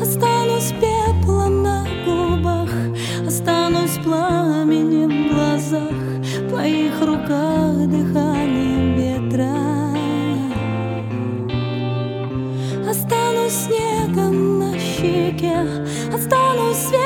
Останусь пеплом на губах, останусь пламенем в глазах, в твоих руках дыханием ветра. Останусь снегом на щеке, останусь светом